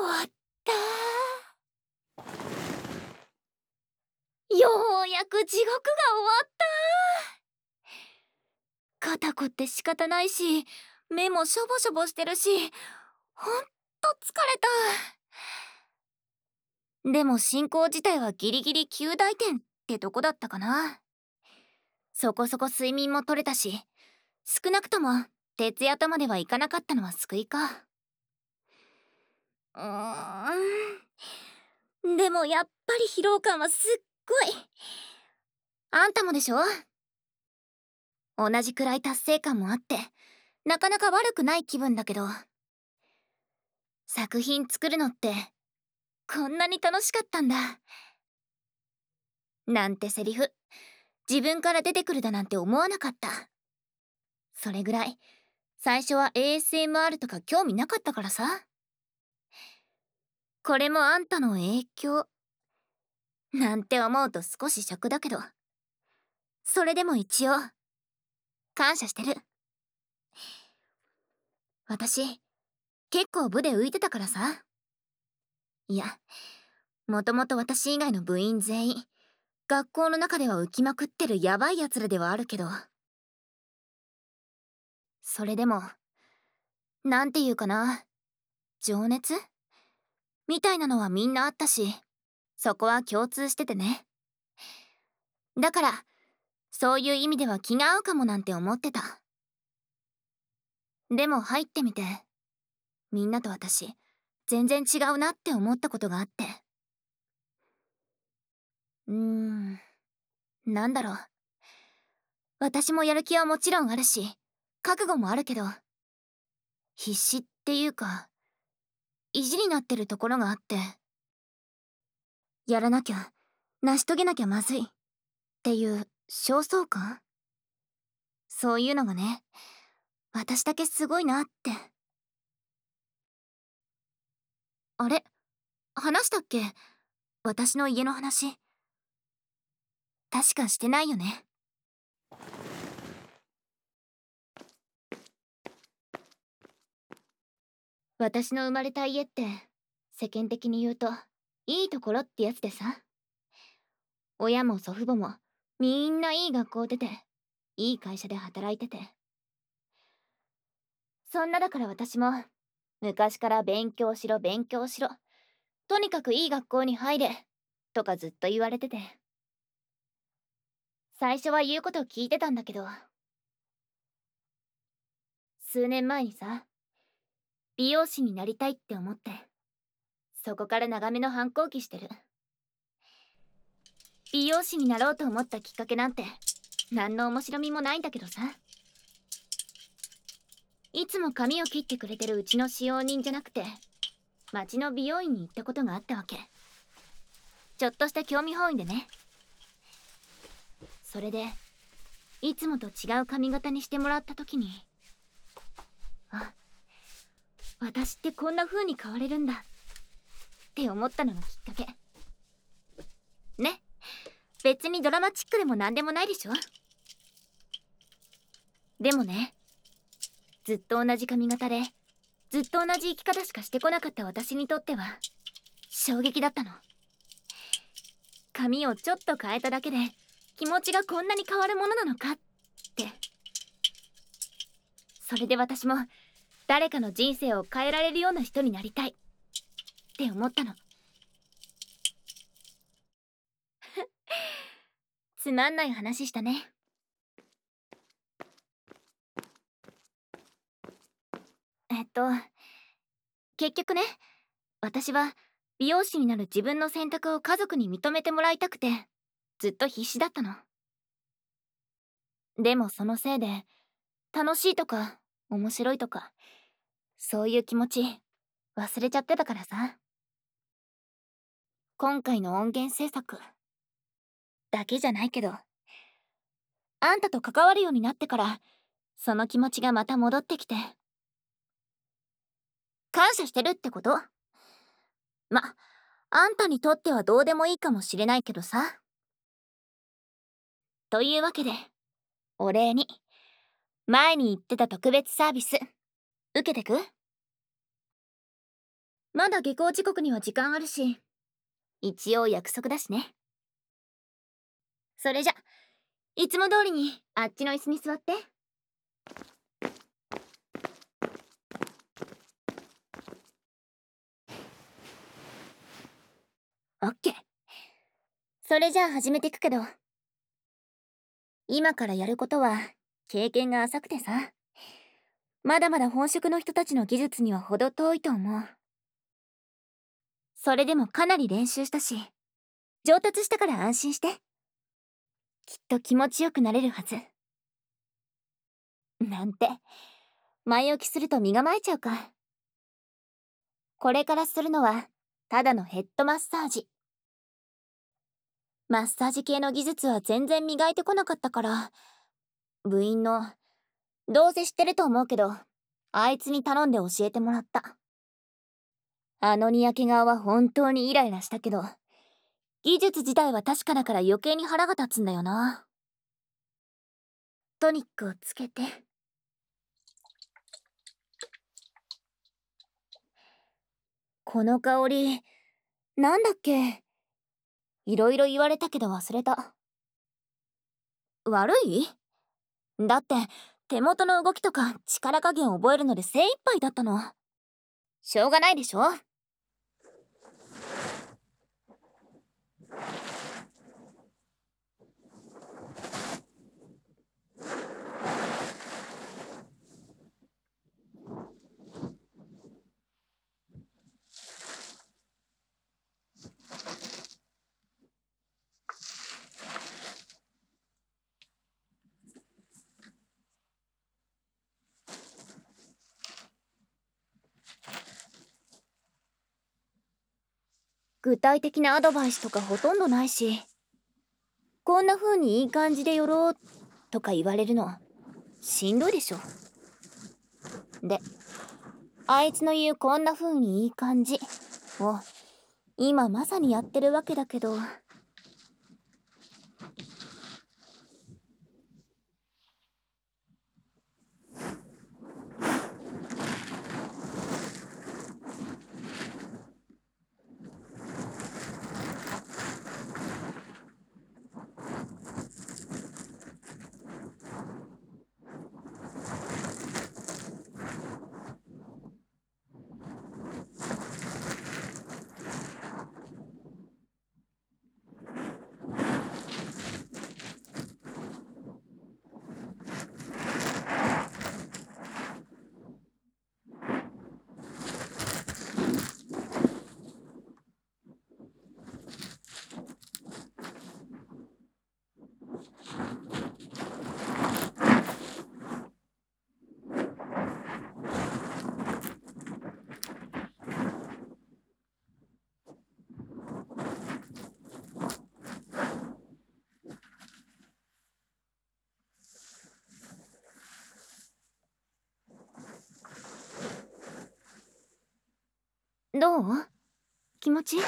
わった。ようやく地獄が終わった。肩こって仕方ないし、目もしょぼしょぼしてるし、ほんと疲れた。でも進行自体はギリギリ及第点ってとこだったかな。そこそこ睡眠も取れたし、少なくとも徹夜とまではいかなかったのは救いか。でもやっぱり疲労感はすっごい。あんたもでしょ？同じくらい達成感もあって、なかなか悪くない気分だけど、作品作るのってこんなに楽しかったんだ。なんてセリフ、自分から出てくるだなんて思わなかった。それぐらい、最初は ASMR とか興味なかったからさ。これもあんたの影響なんて思うと少しショックだけど、それでも一応感謝してる。私結構部で浮いてたからさ。いや、もともと私以外の部員全員学校の中では浮きまくってるヤバいやつらではあるけど、それでもなんていうかな、情熱みたいなのはみんなあったし、そこは共通しててね。だからそういう意味では気が合うかもなんて思ってた。でも入ってみて、みんなと私全然違うなって思ったことがあって。なんだろう。私もやる気はもちろんあるし、覚悟もあるけど、必死っていうか、意地になってるところがあって、やらなきゃ、成し遂げなきゃまずいっていう焦燥感？そういうのがね、私だけすごいなって。あれ？話したっけ？私の家の話。確かしてないよね。私の生まれた家って、世間的に言うと、いいところってやつでさ。親も祖父母も、みんないい学校出て、いい会社で働いてて。そんなだから私も、昔から勉強しろ勉強しろ。とにかくいい学校に入れ。とかずっと言われてて。最初は言うこと聞いてたんだけど、数年前にさ、美容師になりたいって思って、そこから長めの反抗期してる。美容師になろうと思ったきっかけなんて、何の面白みもないんだけどさ。いつも髪を切ってくれてるうちの使用人じゃなくて、町の美容院に行ったことがあったわけ。ちょっとした興味本位でね。それで、いつもと違う髪型にしてもらった時に、あ、私ってこんな風に変われるんだって思ったのがきっかけ。ね、別にドラマチックでもなんでもないでしょ。でもね、ずっと同じ髪型で、ずっと同じ生き方しかしてこなかった私にとっては、衝撃だったの。髪をちょっと変えただけで、気持ちがこんなに変わるものなのかって。それで私も、誰かの人生を変えられるような人になりたいって思ったの。つまんない話したね。えっと、結局ね、私は美容師になる自分の選択を家族に認めてもらいたくて、ずっと必死だったの。でもそのせいで、楽しいとか、面白いとか、そういう気持ち、忘れちゃってたからさ。今回の音源制作だけじゃないけど、あんたと関わるようになってから、その気持ちがまた戻ってきて、感謝してるってこと？ま、あんたにとってはどうでもいいかもしれないけどさ。というわけで、お礼に、前に言ってた特別サービス、受けてく？ まだ下校時刻には時間あるし、一応約束だしね。それじゃ、いつも通りにあっちの椅子に座って。オッケー。それじゃあ始めていくけど、今からやることは経験が浅くてさ、まだまだ本職の人たちの技術には程遠いと思う。それでもかなり練習したし、上達したから安心して。きっと気持ちよくなれるはず。なんて、前置きすると身構えちゃうか。これからするのは、ただのヘッドマッサージ。マッサージ系の技術は全然磨いてこなかったから、部員の、どうせ知ってると思うけど、あいつに頼んで教えてもらった。あのにやけ顔は本当にイライラしたけど、技術自体は確かだから余計に腹が立つんだよな。トニックをつけて。この香り、なんだっけ？いろいろ言われたけど忘れた。悪い？だって、手元の動きとか力加減を覚えるので精一杯だったの。しょうがないでしょ？具体的なアドバイスとかほとんどないし、こんな風にいい感じで寄ろうとか言われるのしんどいでしょ。で、あいつの言うこんな風にいい感じを今まさにやってるわけだけど、どう？気持ち？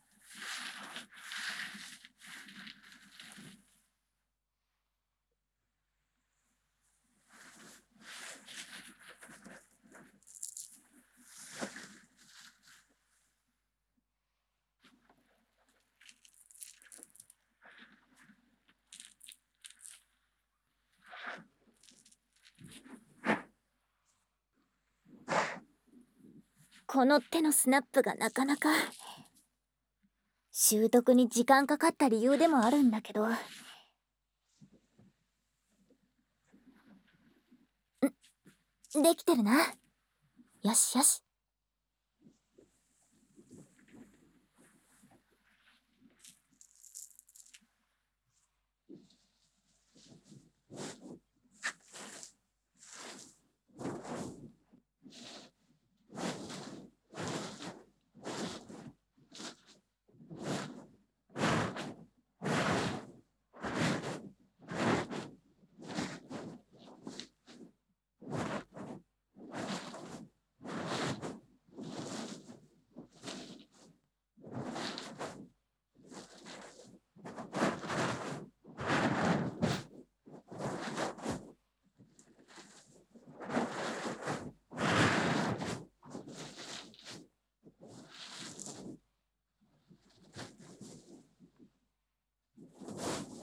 この手のスナップがなかなか習得に時間かかった理由でもあるんだけど、できてるな。よしよし。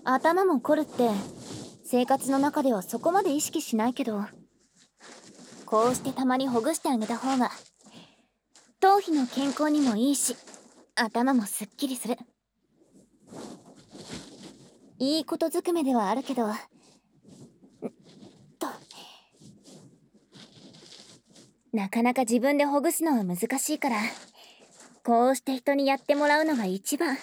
頭も凝るって生活の中ではそこまで意識しないけど、こうしてたまにほぐしてあげた方が頭皮の健康にもいいし、頭もすっきりする。いいことずくめではあるけど、なかなか自分でほぐすのは難しいから、こうして人にやってもらうのが一番。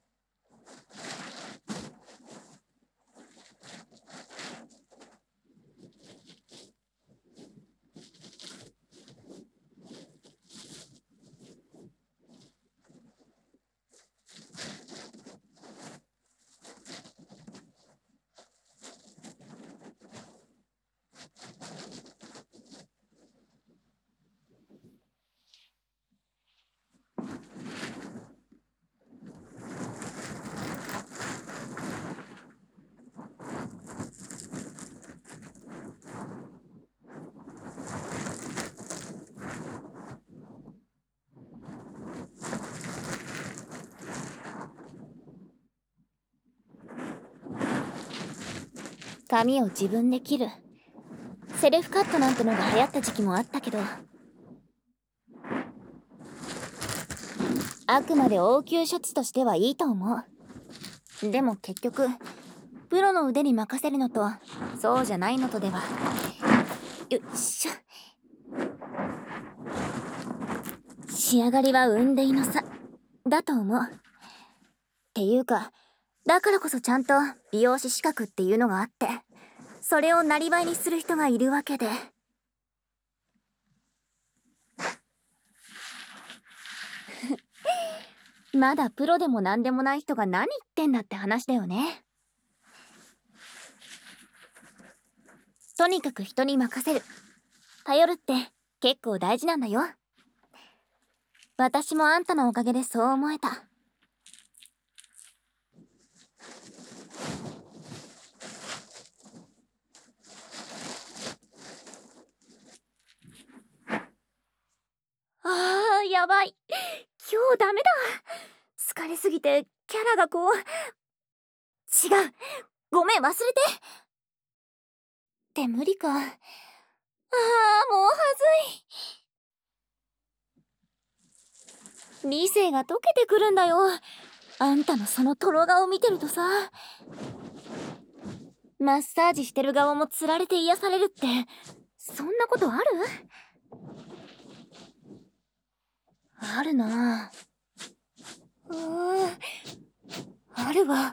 髪を自分で切るセルフカットなんてのが流行った時期もあったけど、あくまで応急処置としてはいいと思う。でも結局プロの腕に任せるのとそうじゃないのとでは、よいしょ、仕上がりは雲泥の差だと思う。っていうか、だからこそちゃんと美容師資格っていうのがあって、それをなりわいにする人がいるわけで。まだプロでもなんでもない人が何言ってんだって話だよね。とにかく人に任せる、頼るって結構大事なんだよ。私もあんたのおかげでそう思えた。やばい、今日ダメだ。疲れすぎてキャラがこう、違う、ごめん、忘れてって無理か。もうはずい。理性が溶けてくるんだよ、あんたのそのトロ顔見てるとさ。マッサージしてる側もつられて癒されるって、そんなことある？あるなぁ。あるわ。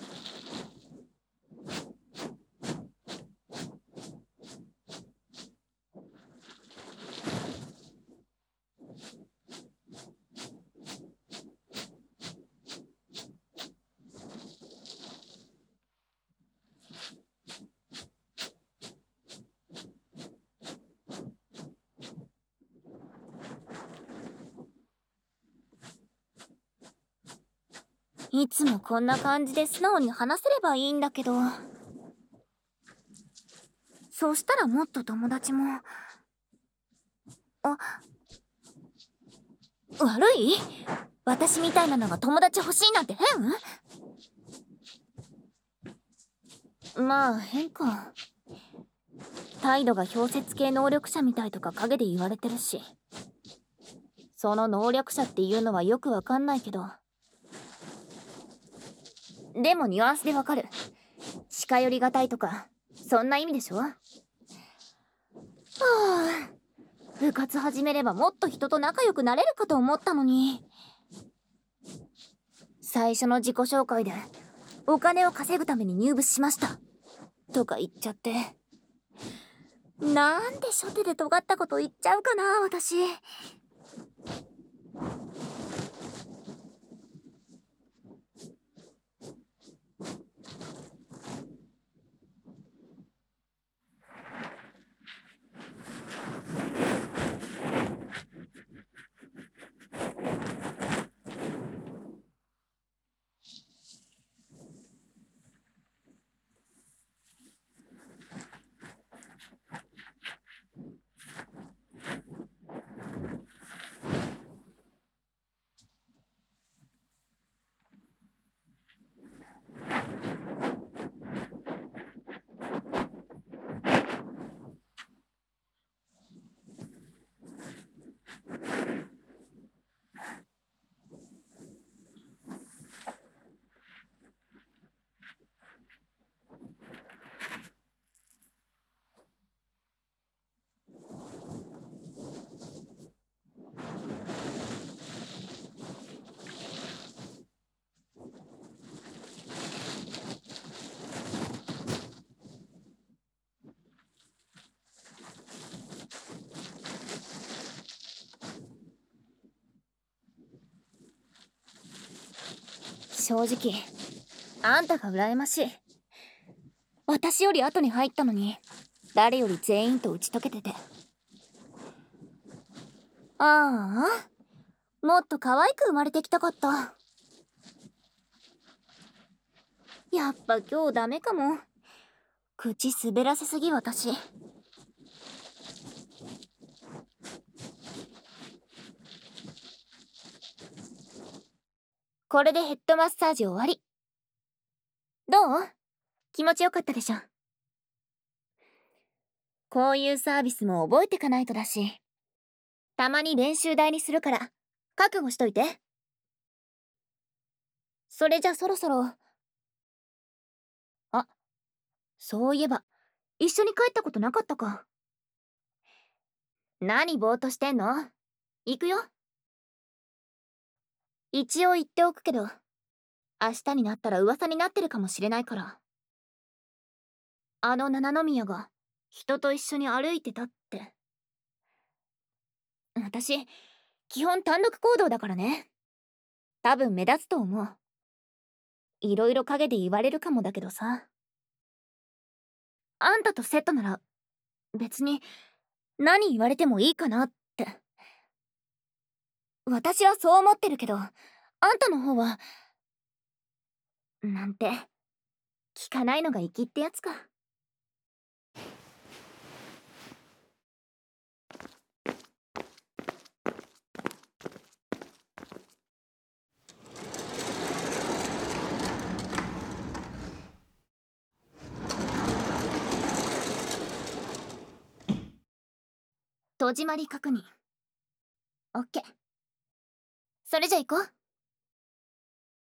いつもこんな感じで素直に話せればいいんだけど。そしたらもっと友達も。悪い？私みたいなのが友達欲しいなんて変？まあ変か。態度が氷雪系能力者みたいとか陰で言われてるし、その能力者っていうのはよくわかんないけど、でもニュアンスでわかる。近寄りがたいとかそんな意味でしょ。部活始めればもっと人と仲良くなれるかと思ったのに。最初の自己紹介でお金を稼ぐために入部しましたとか言っちゃって、なんで初手で尖ったこと言っちゃうかな私。 正直あんたが羨ましい。私より後に入ったのに誰より全員と打ち解けてて。ああ、もっと可愛く生まれてきたかった。やっぱ今日ダメかも。口滑らせすぎ私。これでヘッドマッサージ終わり。どう？気持ちよかったでしょ。こういうサービスも覚えてかないとだし。たまに練習台にするから覚悟しといて。それじゃそろそろ。あ、そういえば一緒に帰ったことなかったか。何ぼーっとしてんの？行くよ。一応言っておくけど、明日になったら噂になってるかもしれないから。あの七宮が人と一緒に歩いてたって。私基本単独行動だからね。多分目立つと思う。いろいろ陰で言われるかもだけどさ。あんたとセットなら別に何言われてもいいかなって。私はそう思ってるけど、あんたの方はなんて聞かないのが粋ってやつか。戸締まり確認。オッケー。それじゃ行こう。